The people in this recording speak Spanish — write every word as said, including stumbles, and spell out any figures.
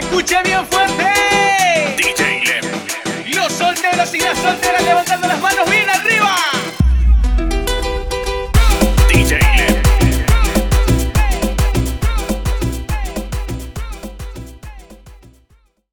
escuche bien fuerte. D J Lem. Los solteros y las solteras levantan